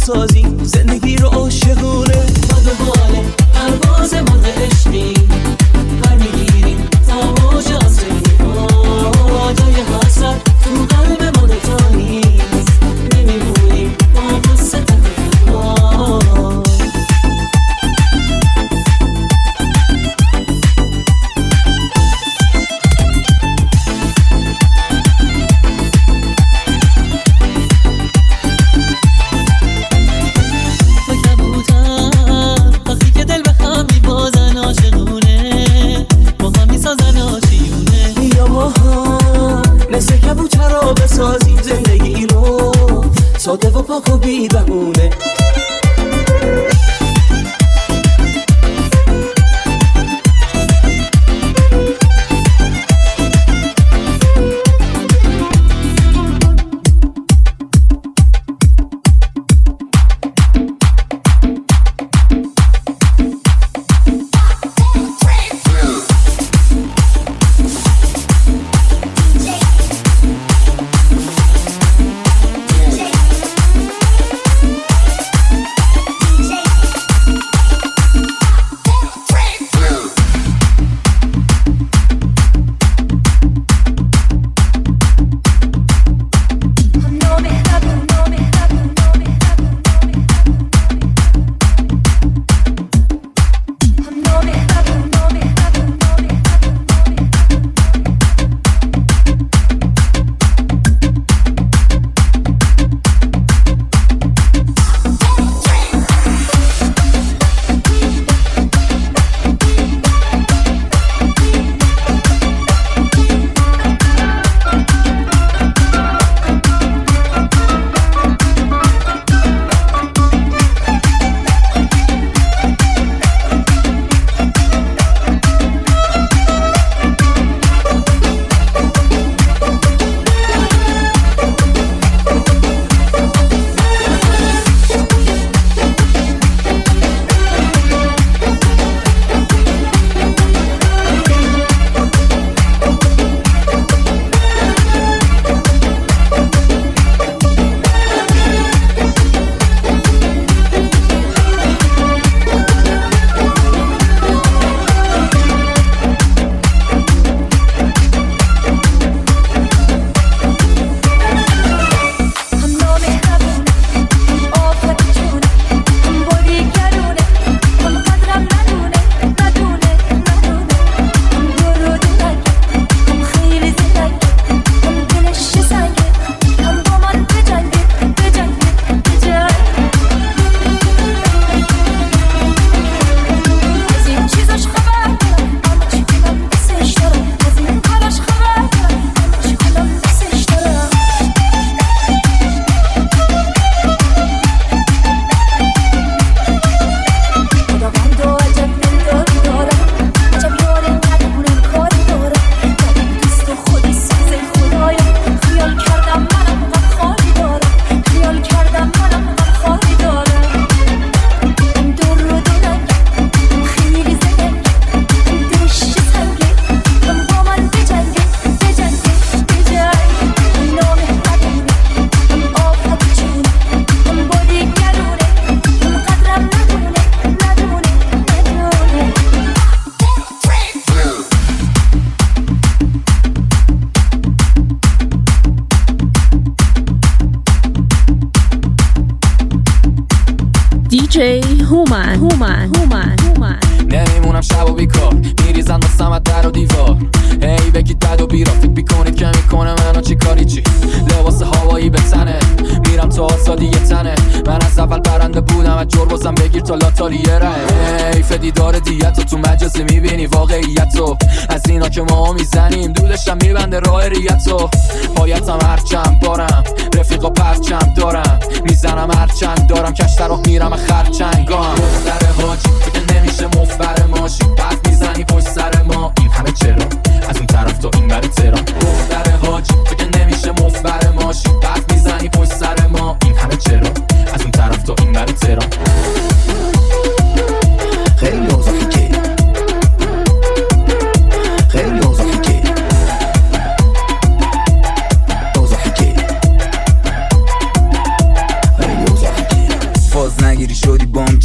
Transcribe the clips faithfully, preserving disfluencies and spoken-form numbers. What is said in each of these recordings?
بسازیم زندگی رو عاشقونه. ما به باله پرواز مرغ عشقی پر میگیریم تا موج آسمونی. جای حسرت تو قلب ما دوتا نیست، نمیمونیم با قصه تنها. بسازیم زندگی رو ساده و پاک و بی بهونه. هومن هومن هومن هومن نمیمونم شب و بیکار میریزن دستم در و دیوار. هی بگید بد و بیرا فکر بیکنید که میکنه منو چی کاری چی. لباس هوایی به تنه میرم تو آزادی یه تنه. من از اول برنده بودم از جربازم بگیر تا لاتالیه ره. حیف دیدار دیت تو مجازی میبینی واقعیتو. از اینا که ما میزنیم دودشم میبنده راه ریتو. پایتم هرچند بارم رفیقا پرچم دارم میزنم هرچند دارم کشتر راه میرم خرچنگام. دختر حاجی فکر نمیشه مفبر ماشی پس میزنی پشت سر ما این همه چرا از اون طرف تا این بر تهران. دختر حاجی فکر نمیشه مفبر ماشی پس میزنی پشت سر ما این همه چرا از اون طرف تا این بر تهران. خیلی اوضاعی که خیلی اوضاعی که اوضاعی که خیلی اوضاعی که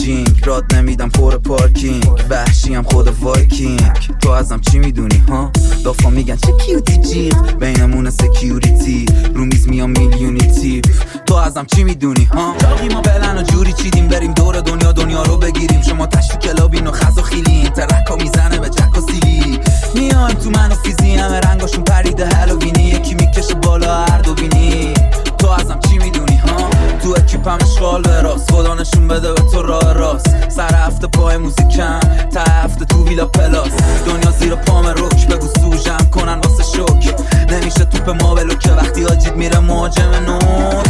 جینگ راد نمیدم پر پارکینگ وحشیم خود وایکینگ تو ازم چی میدونی ها دافا میگن چه کیوتی جیغ بینمون سکیوریتی رو میز میام میلیونی تیپ تو ازم چی میدونی ها جاقی ما بلن و جوری چیدیم بریم دور دنیا دنیا رو بگیریم شما تشت کلابین و خز و خیلین ترکا میزنه به جک و سیلی میایم تو من و فیزی همه رنگاشون پریده هالووینی یکی میکشه بالا هر دو بینی تو ازم چی میدونی ها تو اکیپم اشغال به راست خدا نشون بده به تو راه راست سر هفته پای موزیکم تا هفته تو ویلا پلاس دنیا زیر پام روک بگو سوژم کنن واسه شوک نمیشه توپ ما بلو که وقتی آجید میره مهاجم نور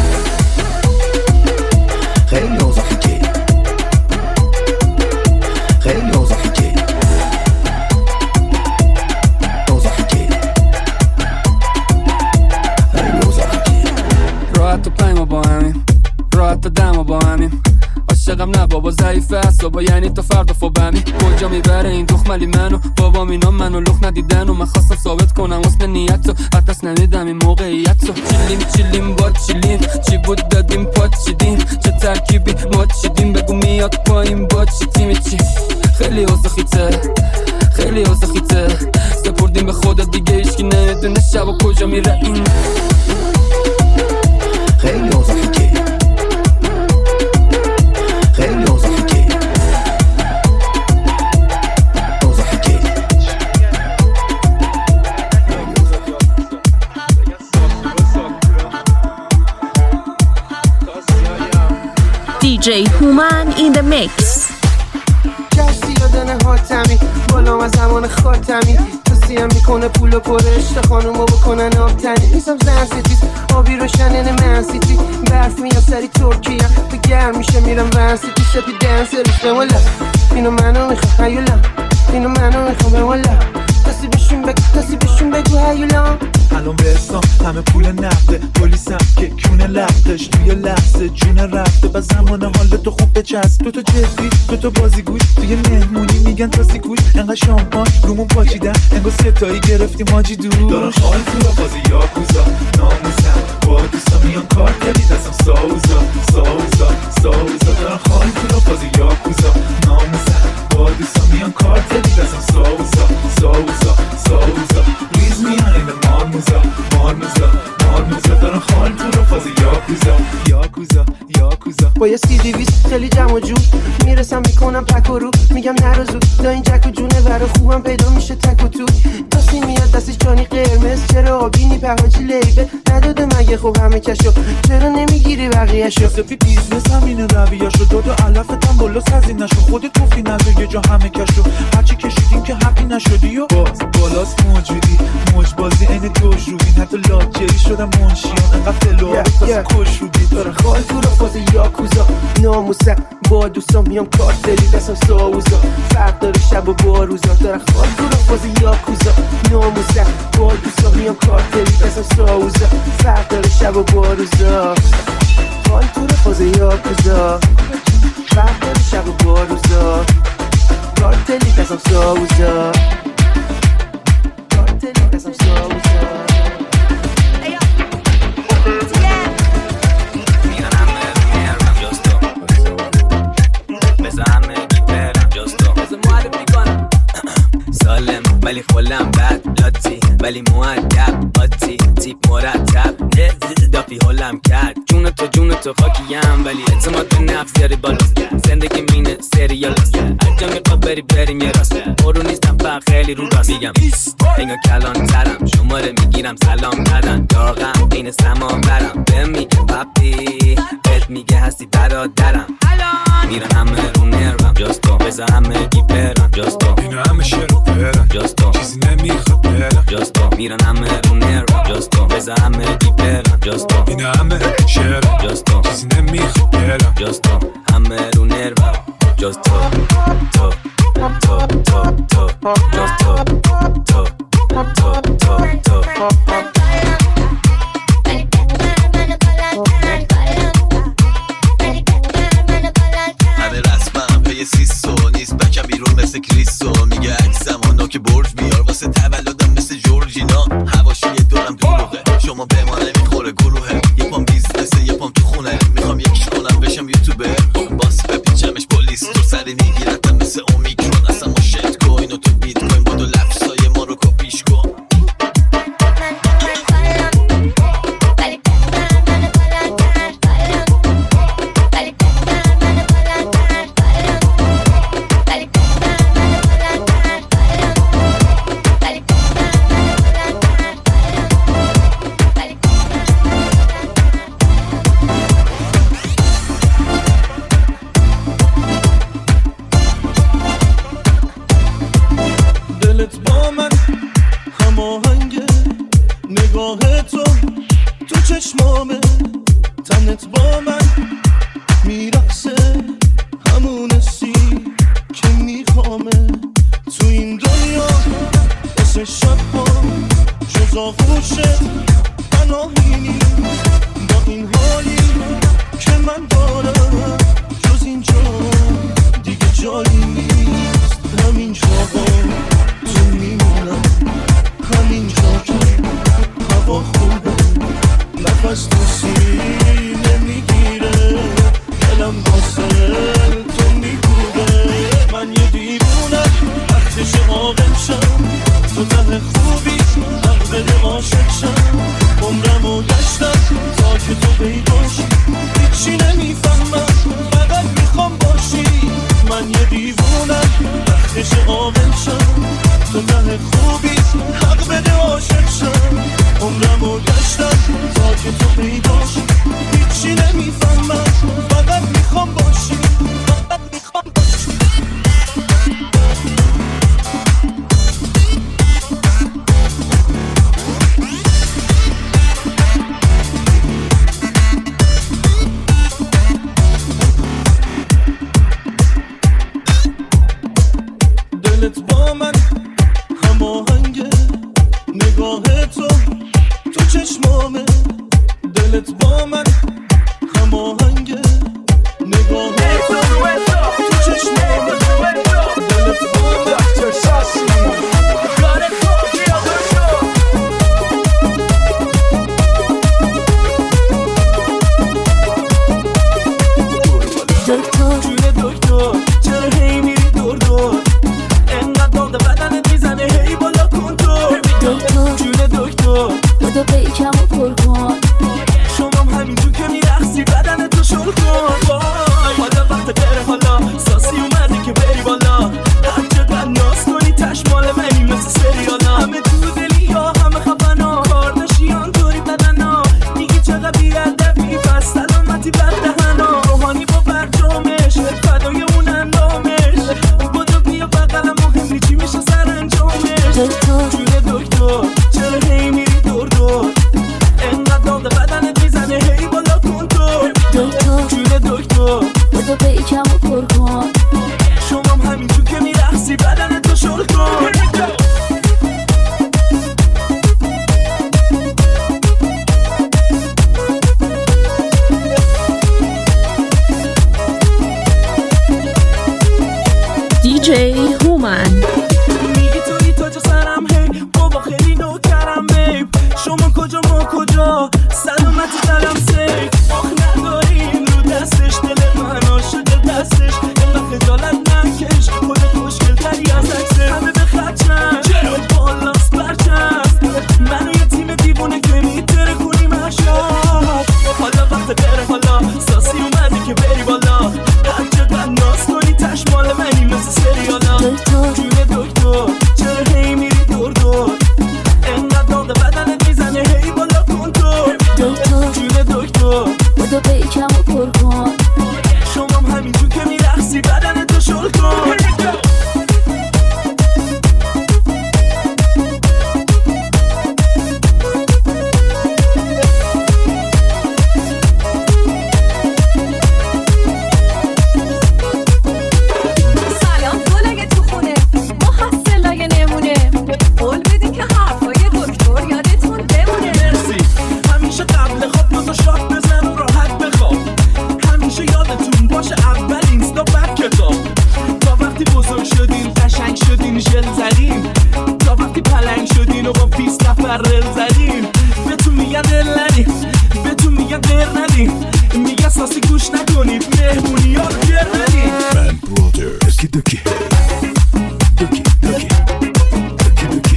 خیلی اوضاعی که خیلی اوضاعی که اوضاعی که خیلی اوضاعی که راحت و پیما با همین راحت و دما با همین عاشقم نه بابا ضعیفه اصابا یعنی تا فردا فوبمی کجا میبره این دخملی منو بابا اینا منو لخ ندیدن و من خواستم ثابت کنم حسن نیت رو حدس نمیدم این موقعیت رو چیلیم چیلیم با چیلیم چی بود دادیم پات چیدیم چه ترکیبی ما چیدیم بگو میاد پایین با چی تیمی چی خیلی اوزخیته خیلی اوزخیته سپردیم به خدا دیگه ایشکی نمیدونه شب و کجا میره این خیلی اوضاعی که خیلی اوضاعی که اوضاعی که دی جی هومن in the mix. کسی یادنه حاتمی بالا از زمان خاتمی توصیم میکنه پول و پرشت خانومو بکنن آبتنی نیستم زن ستیز آبی روشنن من سیتی برف میاد سری ترکیه به گرم میشه میرم ون سیتی سپی دنس ریخته والا اینو منو میخوام هیولا اینو منو میخوام والا کسی بشون بگو کسی بشون بگو هیولا الان برسام همه پول نقده پلیسم که کونه لختش توی لحظه جون رفته و زمان حال تو خوب بچسب تو تو جدی تو تو بازیگوش توی مهمونی میگن تا سیکوش انقدر شامپان رومون پاچیدن انگار ستایی گرفتیم ماجی دور دارن خال تو را بازی یاکوزا ناموسم با دوستا میان کار کردی دستم ساوزا ساوزا ساوزا دارن خال تو را بازی یاکوزا ناموسم با دوستا میان کار کردی دستم ساوزا ساوزا ساوزا ریز میان این مارموزا مارموزا مارموزا دارن خال تو را بازی یاکوزا یاکوزا یاکوزا با یه سی دیویست خیلی جمع و جو میرسم میکنم پک و رو میگم نرو زود دا این جک و جونه ور خوبم پیدا میشه تک و تو دستی میاد دستش جانی قرمز چرا آبینی پهاجی لیبه نداده مگه خب همه کشو چرا نمیگیری بقیهشو سپی بیزنس همینه رویاشو داد و علفتم بالا سزی نشو خودت گفتی نزو یه جا همه کشو هرچی کشیدیم که حقی نشدی و باز بالاست موجودی موج بازی این دوش روبین حتی لاجری شدم منشیان انقدر فلوها بتاسه کش روبی داره خال تو را فاز یاکوزا ناموسم با دوستان میام کارتلی دستم ساوزا فرق داره شب و با روزا داره خال تو را فاز یاکوزا ناموسم با دوستان میام کارتلی دستم ساوزا فرق داره شب و با روزا خال تو را فاز یاکوزا فرق داره شب و با روزا کارتلی دستم ساوزا کارتلی دستم ساوزا ولی خولم بد لاتی ولی مؤدب آتی تیپ مرتب دافی هولم کرد جون تو جون تو خاکیم ولی اعتماد به نفس یاری بالاست زندگی مینه سریال است هر جا میخوا بری بریم یه راست برو نیستم فقط خیلی رو راست میگم انگار کلان ترم شماره میگیرم سلام ندن داغم بین سمان برم بمی پاپی بهت میگه هستی برادرم میرن همه رو نرم جاستو بزا همه گی برم جاستو اینا همه شروع برم جاستو چیزی نمیخواد برم جاستو میرن همه رو نرم جاستو بزا همه گی برم جاستو اینا همه شروع جاستو چیزی نمیخواد برم جاستو همه رو نرم جاستو تو تو تو تو جاستو تو تو تو تو همه رسمم پی سیسو نیست بکم بیرون مثل کریسو میگه عکس زمانا که برج بیار واسه تولدم مثل جورجینا هواشی دورم دروغه شما به ما نمیخوره گروهه یه پام بیزنسه یه پام تو خونه میخوام یکیش کنم بشم یوتیوبر خوبی حق بده عاشق شم عمرمو گشتم تا که تو پیداش هیچی نمیفهمم فقط میخوام باشی فقط میخوام باشی دلت با من هماهنگه نگاه تو تو چشمامه دلت با من هماهنگه نگاه تو تو چشمامه دلت با من دکتر جون دکتر چرا هی میری دور دور انقدر داغ بدنت میزنه هی بالا کن تو دکتر جون دکتر بودو پیکم و پر کن شمام همینجور که میرخصی بدنتو شل کن وای حالا وقت بره حالا ساسی اومده که بری بالا هر چقدر ناز کنی تش مال منی مثل سریالا همه تو دلی یا همه خفنا کارداشیان طوری بدنا میگی چقدر بیادبی پس سلامتی بر دهنا روحانی با برجامش فدای اون اندامش بودو بیا بقلم مهم چی میشه سر انجامش دکتر جون دکتر چرا هی میری دور دور انقدر داغ بدنت میزنه هی بالا کن تو دکتر جون دکتر بودو پیکم و پر کن شمام همینجور که میرخصی بدنتو شل کن دی جی هومن میگی توی تاج سرم هی بابا خیلی نوکرم بیب شما کجا ما کجا سلامتی دلم سیف آخ نداریم رو دستش دل من عاشق دستش اینقدر خجالت نکش خودت مشکل تری از عکسه همه به خدشن چرا بالاست برچست منو یه تیم دیوونه که میتره کنیم اشرف حالا وقت بره حالا ساسی اومده که بری بالا هر چقدر ناز کنی تش مال منی مثل سریالا دکتر جون دکتر چرا هی میری دور دور انقدر داغ بدنت میزنه هی بالا کن تو دکتر جون دکتر بودو پیکم و پر کن شمام همینجور که میرخصی بدنتو شل کن سلام گلای تو خونه محصلای نمونه قول بدین که حرفای دکتر یادتون بمونه مرسی همیشه قبل خواب دو تا شات بزن و راحت بخواب همیشه یادتون باشه اول اینستا بعد کتاب تا وقتی بزرگ شدین قشنگ شدین ژل زدین تا وقتی پلنگ شدین و با بیست نفر رل زدین بهتون میگن دل ندین بهتون میگن دل ندین میگن ساسی گوش نکنید مهمونی ها رو گر ندین من برادر اسکی دوکی دوکی دوکی دوکی دوکی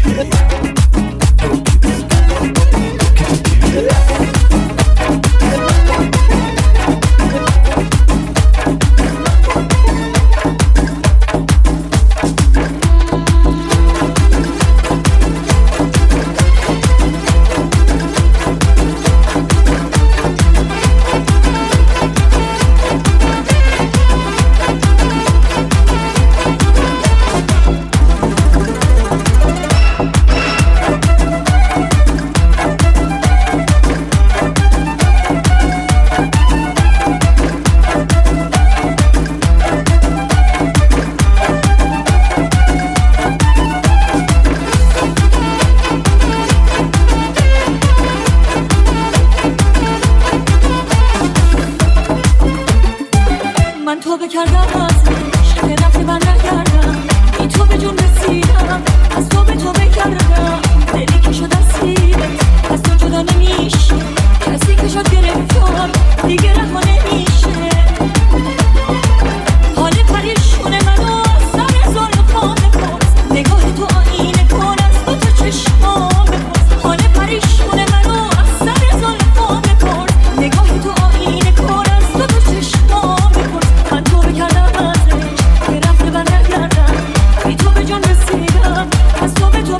من توبه کردم ازش که رفته بر نگردم این تو به جون رسیدم از تو به توبه کردم دلی که شد اسیرت از تو جدا نمیشه کسی که شد گرفتار دیگه رها نمیشه حال پریشون منو از سر زلفام بپرس نگاه تو آینه کن از دو تا چشمام بپرس حال پریشون منو از سر زلفام بپرس نگاه تو آینه کن از دو تا چشمام بپرس من توبه کردم ازش که رفته بر نگردم بی تو به جان رسیدم از تو به تو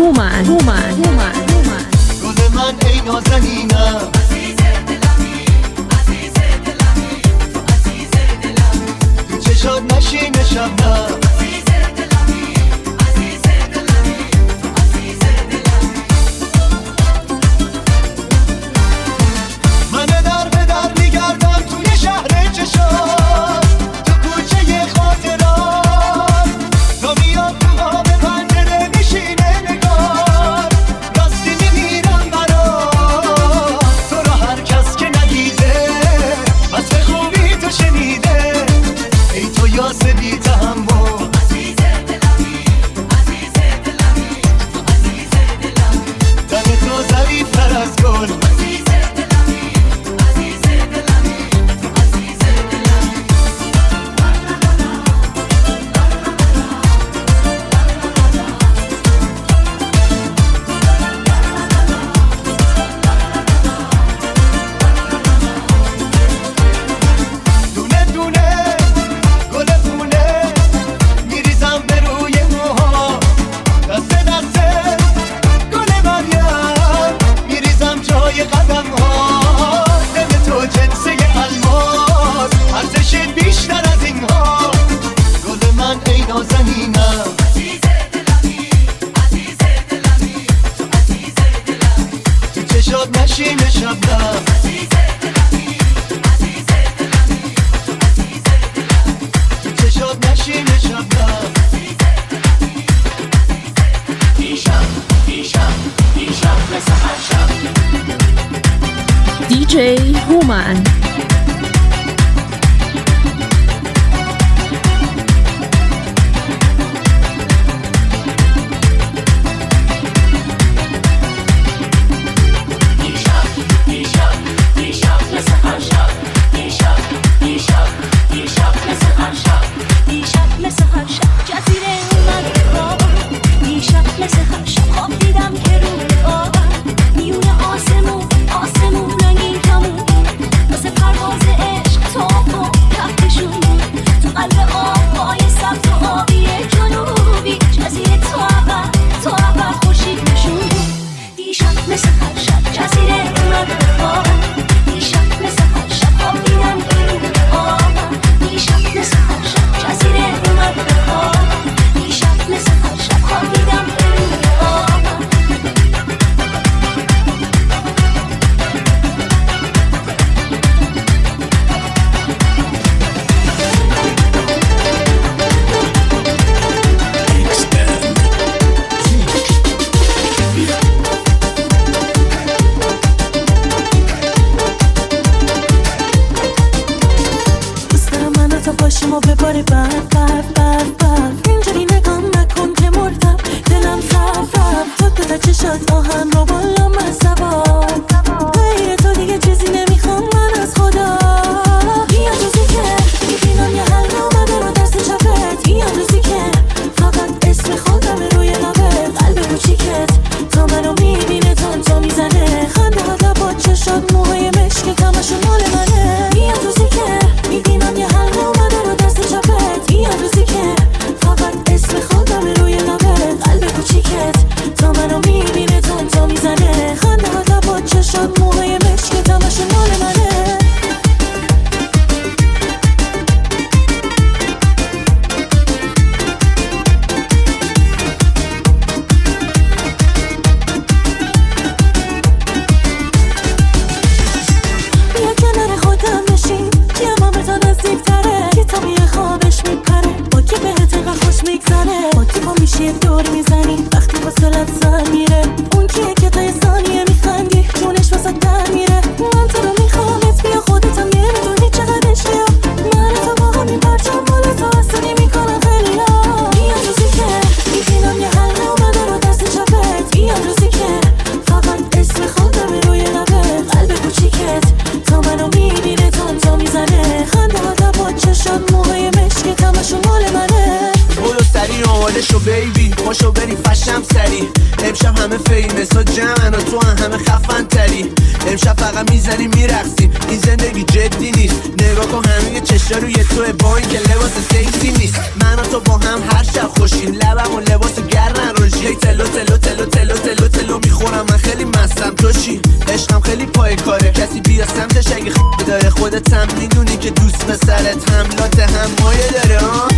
هومن هومن هومن گل من ای نازنینم عزیز دلمی عزیز دلمی تو عزیز دلمی تو چشات نشین شبنم عزیز دلمی عزیز دلمی تو عزیز دلمی من در به در میگردم توی شهر چشات تو کوچه خاطرات تو میاد تو آب پنجره میشینه نگار راستی میمیرم برات تو را هر کس که ندیده وصف خوبی تو شنیده ای تو یاس بی تحمل عزیز دلمی عزیز دلمی تو عزیز دلمی تن تو ظریف‌تر از گل عزیز دلمی عزیز دلمی تو عزیز دلمی دونه دونه گل پونه میریزم به روی موها دست دست گل مریم میریزم جای قدم ها دل تو جنسه الماس ارزش بیشتر از این ها گل من ای نازنینم عزیز دلمی عزیز دلمی تو عزیز دلمی تو چشات نشین شبنم عزیز دلمی عزیز دلمی تو عزیز دلمی تو چشات نشین شبنم عزیز دلمی دیشب دیشب دیشب مثل هر شب دی جی هومن دیشب دیشب دیشب مثل هر شب دیشب دیشب دیشب مثل هر شب دیشب مثل هر شب جزیره اومد به خواب دیشب مثل هر شب خواب دیدم که روی آب میونه آسمون آسمون رنگین کمون مثل پرواز عشق تاب و کفتشون تو قلب آبهای سبز و آبی جنوبی جزیره تو اول تو اول خورشید نشون دیشب مثل هر شب جزیره اومد به خواب دیشب مثل هر شب خواب دیدم که روی آب دیشب مثل هر شب جزیره اومد به خواب دیشب مثل هر شب خواب دیدم که روی آب دوست دارم منو تا پاشیم و بباره برف برف برف برف اینجوری نگام نکن که مردم دلم رفت رفت تو تا چشات آهن رو بالا من سوار غیر تو دیگه چیزی نمیخوام من از خدا بیا روزی که میبینم یه حل اومده رو دست چپت بیا روزی که فقط اسم خودم روی لبت قلب کوچیکت تا منو میبینه تان تا میزنه خنده ها با چشات موهای مشکت همشون مال منه بیا روزی که میبینم یه حل اومده رو دست چپت بیا روزی که فقط اسم خودم روی لبت قلب کوچیکت تا منو میبینه تان تا میزنه خنده ها با چشات موهای مشکت همشون مال منه بیا کنار خودم بشین که امامتا نزدیکتره که تا میه خوابش میپره با که بهت اینقدر خوش میگذره با که با میشه دور میزنی وقتی با سلت سر میره اون کیه که تا یه ثانیه میخندی جونش واسه در میره من تو رو میخوامت بیا خودتم نمیدونی چقدر عشقی من تو با همین پرچم بالا تو اصلی میکنم خیلی ها بیا روزی که میبینم یه حل اومده رو دست چپت بیا روزی که فقط اسم خودم روی لبت قلب کوچیکت تا منو میبینه تان تا میزنه خنده ها با چشات موهای مشکت همشون مال منه برو سری آماده شو بیبی پاشو بریم فشم سری امشب همه فیمس ها جمعن و تو هم همه خفن تری امشب فقط میزنیم میرقصیم این زندگی جدی نیست نگاه کن همه چشا روی توه با این که لباس سکسی نیست من و تو با هم هر شب خوشیم لبم و لباس گرن روشی تلو تلو تلو تلو داره کسی بیا سمتش اگه خ*** داره خودت هم میدونی که دوست پسرت حملات هم مایه داره ها.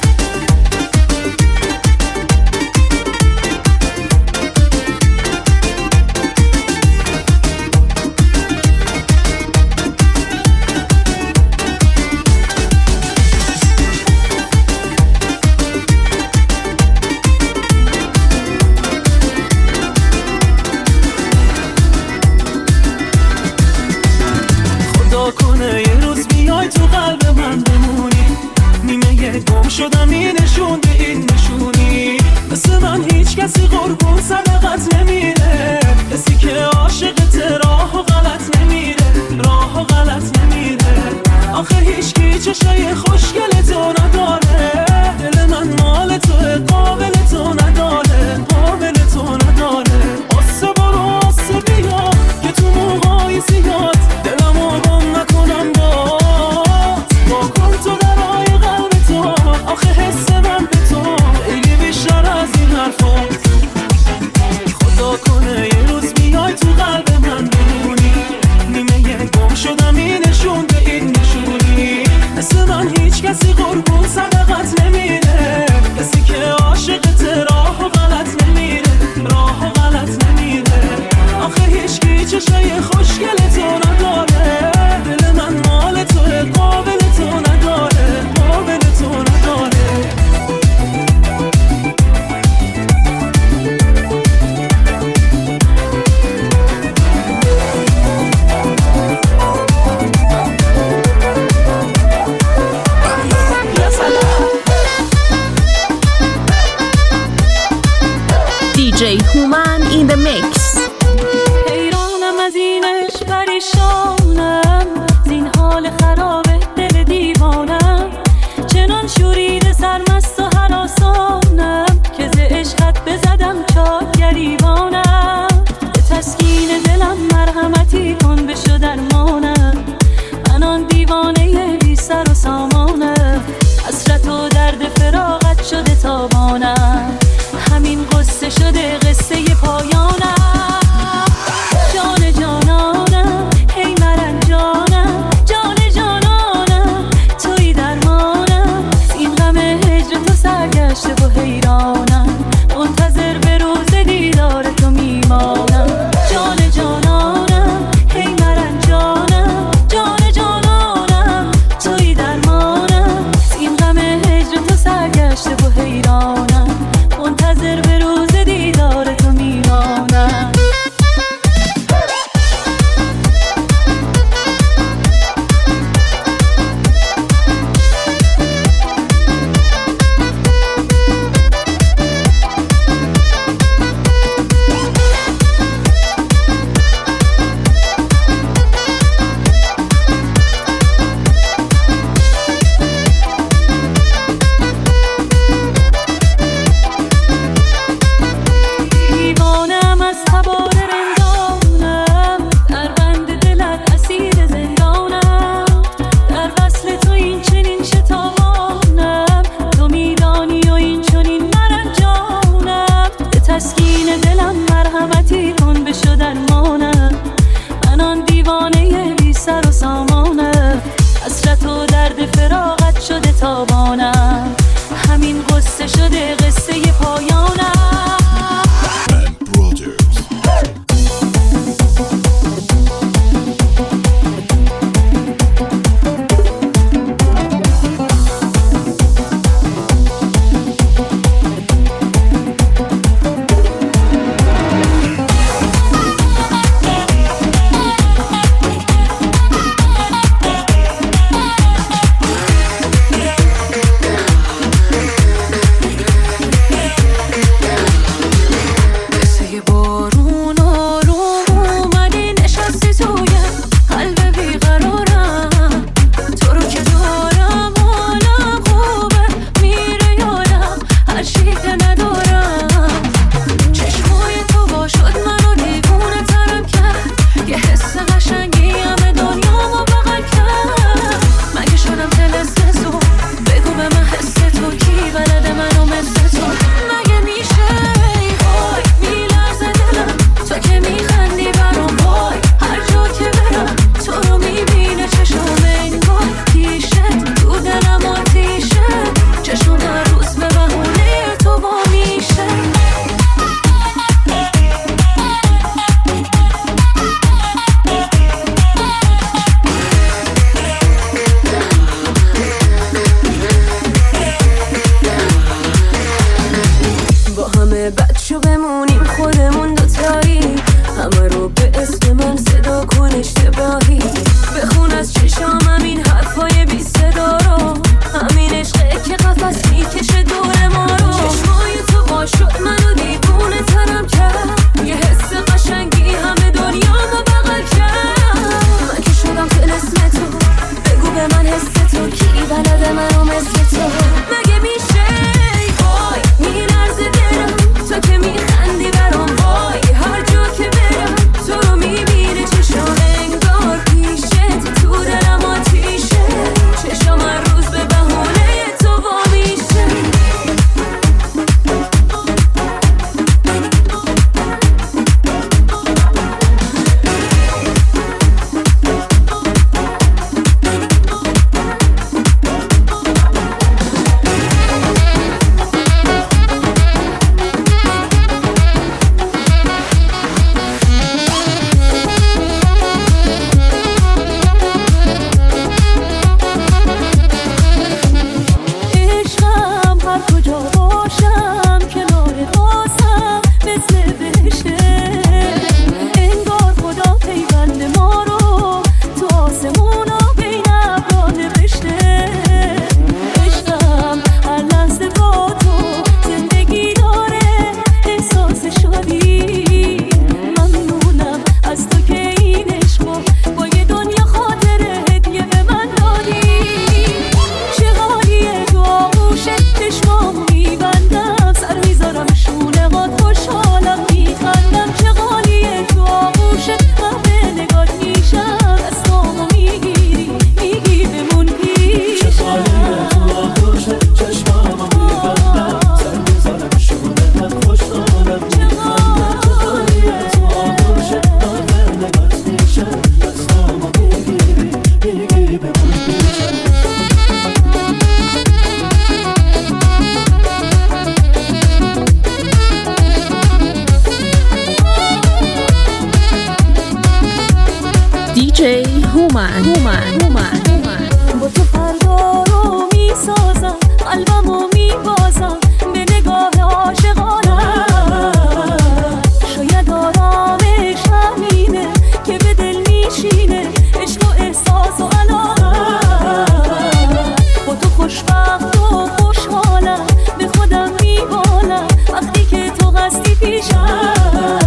کنه یه روز بیای تو قلب من بمونی، نیمه یه گم شدم این نشون به این نشونی، مثل من هیچ کسی قربون صدقت نمیره، کسی که عاشقت راه و غلط نمیره، راه و غلط نمیره. آخه هیچ کی چشای خوشگل تو نداره، دل من مال تو قابل تو نداره، قابل تو نداره. قصه برو قصه بیا که تو موقعی زیاد دلمو گم نکنم باز، با کن تو درای قلب تو، آخه حس من به تو خیلی بیشتر از این حرفات. خدا کنه یه روز بیای تو قلب من بمونی، نیمه یه گم شدم این نشون به این نشونی، مثل من هیچ کسی قربون صدقت نمیره، کسی که عاشقت راه و غلط نمیره، راه و غلط نمیره. آخه هیچ کی چشای خوشگل تو نداره، دل من مال تو قابل تو نداره، قابل تو نداره. دی جی هومن in the mix. حیرانم از اینش پریشانم، زین حال خراب دل دیوانم، چنان شورید سرمست و هراسانم که ز عشقت بزدم چاک گریبانم. به تسکین دلم مرحمتی کن بشو درمانم، من آن دیوانه بی سر و سامانم، حسرت و درد فراقت شده تابانم، همین قصه شده قصه پایانم. جان جانانم هی مرنجانم، جان جانانم توی درمانم، این غم هجر تو سرگشته و حیرانم، منتظر به روز دیدار تو میمانم. جان جانانم هی مرنجانم، جان جانانم توی درمانم، این غم هجر تو سرگشته و حیرانم، منتظر به روز دیدار تو میمانم. دیوانم از تبار رندانم، در بند دلت اسیر زندانم، در وصل تو این چنین شتابانم، تو میدانی و این چنین مرنجانم. به تسکین دلم مرحمتی کن بشو درمانم، من آن دیوانه بی سر و سامانم، حسرت و درد فراقت شده تابانم، همین قصه شده قصه پایانم. با تو فردا رو میسازم قلبمو میبازم به نگاه عاشقانم شاید آرامش همینه که به دل میشینه عشق و احساس و علاقم با تو خوشبخت و خوشحالم به خودم میبالم وقتی که تو قصدی پیشم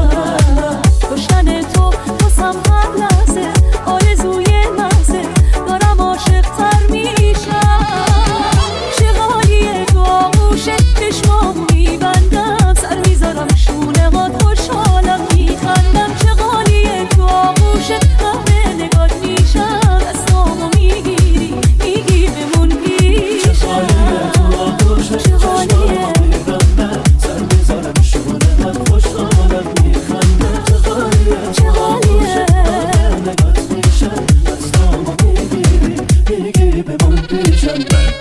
داشتن تو واسم هر لحظه آرزوی محضه دارم عاشق‌تر میشم چه حالیه تو آغوشه چشمامو میبندم سر میذارم شونه هات خوشحالم میخندم چه حالیه تو آغوشه همه نگات میشم دستامو میگیری میگی بمون پیشم چه حالیه تو آغوشه چه حالیه سر میذارم شونه هات خوشحالم میخندم چه حالیه چه حالیه نگات میشم دستامو میگیری میگی بمون پیشم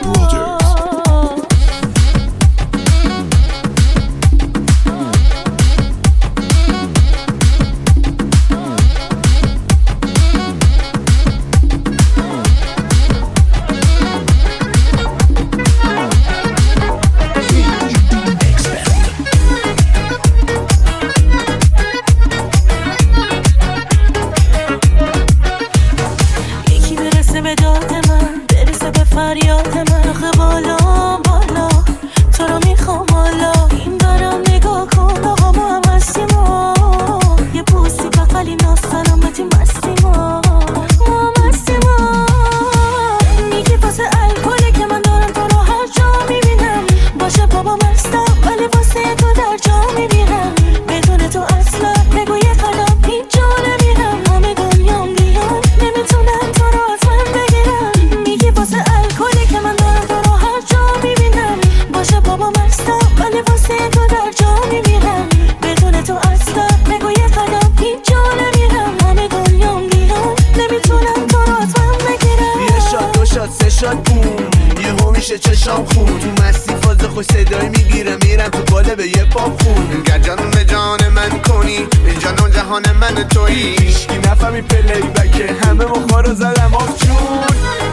یکی برسه به داد من برسه به فریاد من آخه بالا بالا تو رو میخوام حالا این برم نگاه کن آقا ما هم هستیم یه بوسی بقلی ناز سلامتیم بستیم ما هم هستیم میگی واسه الکله که من دارم تو رو هر جا میبینم باشه بابا مستم ولی واسه تو در جا میبینم بدون تو اصلا بگو یه قدم هیچ جا نمیرم همه دنیام بیان نمیتونم تو رو از من بگیرم میگی واسه الکله که من دارم تو رو هر جا میبینم باشه بابا مستم ولی واسه تو در جا میبینم بدون تو اصلا بگو یه قدم هیچ جا نمیرم همه دنیام بیان نمیتونم تو رو از من بگیرم یه شاد دو شاد سه شاد بوم یه هم میشه چشام خون تو مستی فاز خوش صدایی میگیرم میرم تو باله به یه پاپ خون انگه جانون به جان من کنی این جانون جهان من تویی هیشکی نفهمی پلی بکه همه مخما رو زدم آف جون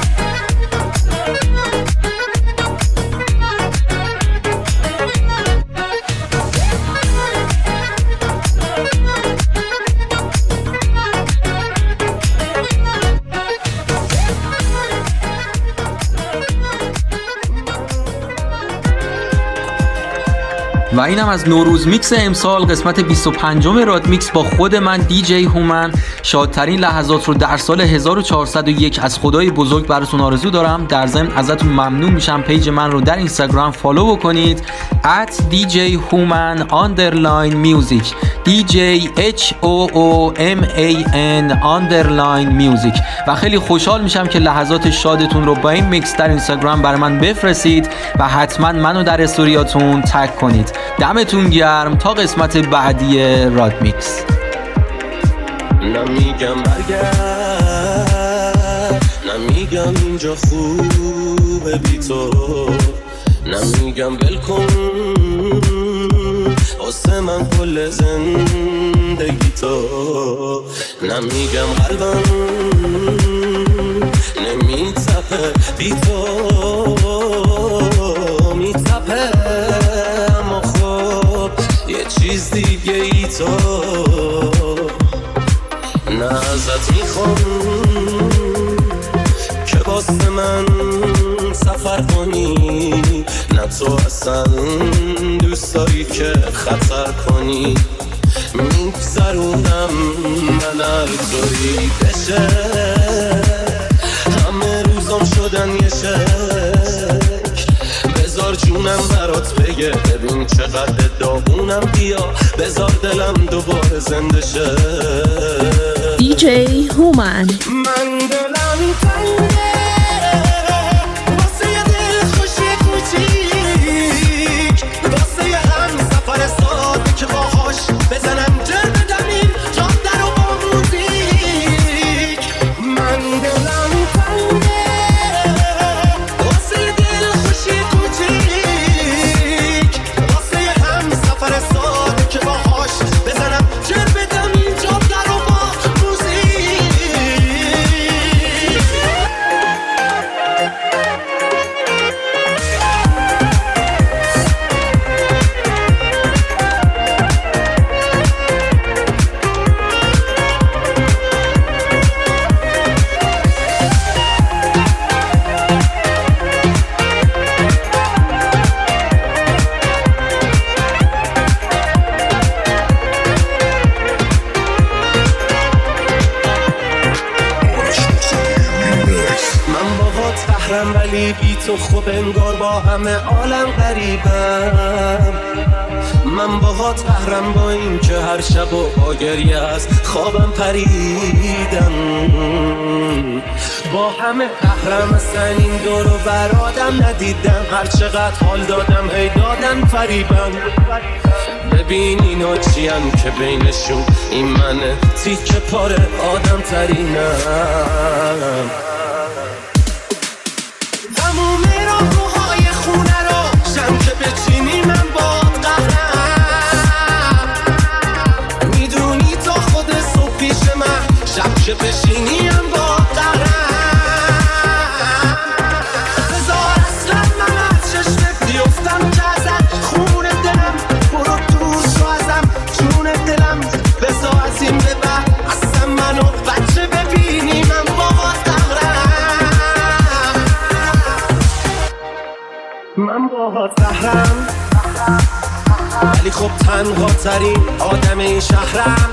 و اینم از نوروز میکس امسال قسمت بیست و پنجم راد میکس با خود من دیجی هومن. شادترین لحظات رو در سال هزار و چهارصد و یک از خدای بزرگ براتون آرزو دارم. در ضمن ازتون ممنون میشم پیج من رو در اینستاگرام فالو بکنید ات دی جی هومن underline music دی جی اچ او او ام ای ان underline music و خیلی خوشحال میشم که لحظات شادتون رو با این میکس در اینستاگرام برای من بفرستید و حتما منو در استوریاتون تگ کنید. دمتون گرم تا قسمت بعدی راد میکس. نمیگم برگرد نمیگم اینجا خوبه بی تو نمیگم بلکن واسه من کل زندگی تو نمیگم قلبم نمیتپه بی تو میتپه اما خب یه چیز دیگه ای تو نه ازت میخوام که واسه من سفر کنی نه تو اصلا دوست داری که خطر کنی میگذرونم من هر طوری بشه همه روزام شدن یه شک بذار جونم برات بگه ببین چقدر داغونم بیا بذار دلم دوباره زنده شه دیجی هومن. من دلم تنگه واسه یه دل خوشی کوچیک واسه یه هم سفر ساده که باهاش بزنم جر بدم این جاده رو با موزیک من دلم تنگه واسه یه دل خوشی کوچیک واسه یه هم سفر ساده که باهاش بزنم جر بدم این جاده رو با موزیک قهرم ولی بی تو خوب انگار با همه عالم غریبم. من باهات قهرم با این که هر شب و با گریه از خوابم پریدم. با همه قهرم اصلا این دور و برادم ندیدم. هر چقدر حال دادم هی دادن فریبم. ببین اینا چیان که بینشون این منه تیکه پاره آدم ترینم. تموم راهروهای خونه رو شم که بچینی من باد قهرم. میدونی تا خود صبح پیش من شب که بشینی من باد قهرم. بذار اصلا من از چشمت بیفتم که ازت خون دلم برو دور شو ازم جون دلم. بذار از این به بعد اصلا منو بچه ببینی من باد قهرم. من باهات قهرم ولی خب تنها ترین آدم این شهرم.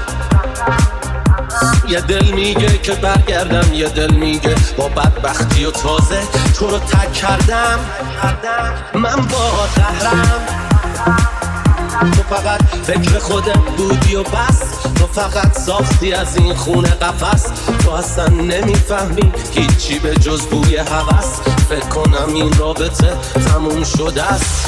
یه دل میگه که برگردم، یه دل میگه با بدبختی و تازه تو رو تک کردم. من باهات قهرم. تو فقط فکر خودت بودی و بس. تو فقط ساختی از این خونه قفس. تو اصلا نمیفهمی هیچی به جز بوی هوس. فکر کنم این رابطه تموم شده است.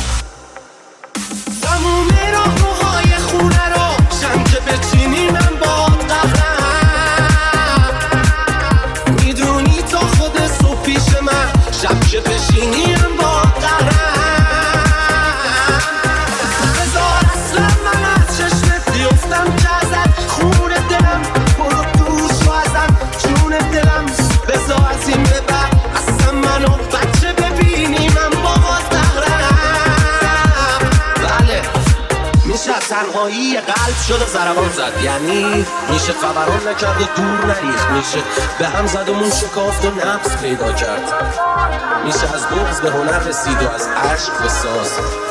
تموم راهروهای خونه رو شم که بچینی من باد قهرم. میدونی تا خود صبح پیش من شب که بشینی من باد قهرم. بذار اصلا من از چشمت بیفتم که ازت خون دلم برو دور شو ازم جون دلم. بذار از این به بعد اصلا منو بچه ببینی من باد قهرم. بله میشه تنهایی قلب شد و ضربان زد. یعنی میشه خبران نکرد و دور نریخت. میشه به هم زد و مون شکافت و نفس پیدا کرد. میشه از بغض به هنر رسید و از عشق به ساز.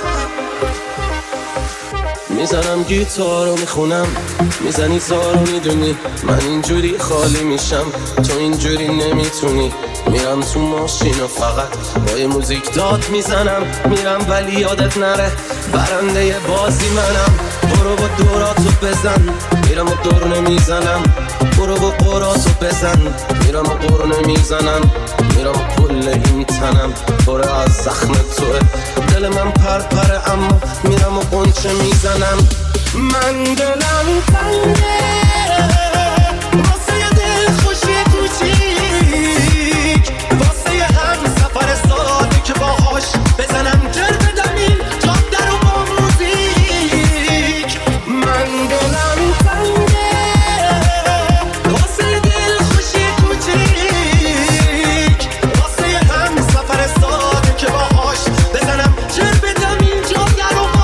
میزنم گیتار رو میخونم میزنی تار رو میدونی من اینجوری خالی میشم تو اینجوری نمیتونی. میرم تو ماشین و فقط با یه موزیک داد میزنم. میرم ولی یادت نره برنده بازی منم. برو با دوراتو بزن میرم و دور نمیزنم. برو با قراتو بزن میرم و قر نمیزنم. میرم و کل این تنم پره از زخم توه. دل من پرپره اما میرم و قنچه میزنم. من دلم تنگه واسه یه دل خوشی کوچیک. واسه یه هم سفر ساده که باهاش بزنم جر بدم این جاده رو با موزیک. من دلم تنگه واسه یه دل خوشی کوچیک. واسه یه هم سفر ساده که باهاش بزنم جر بدم این جاده رو با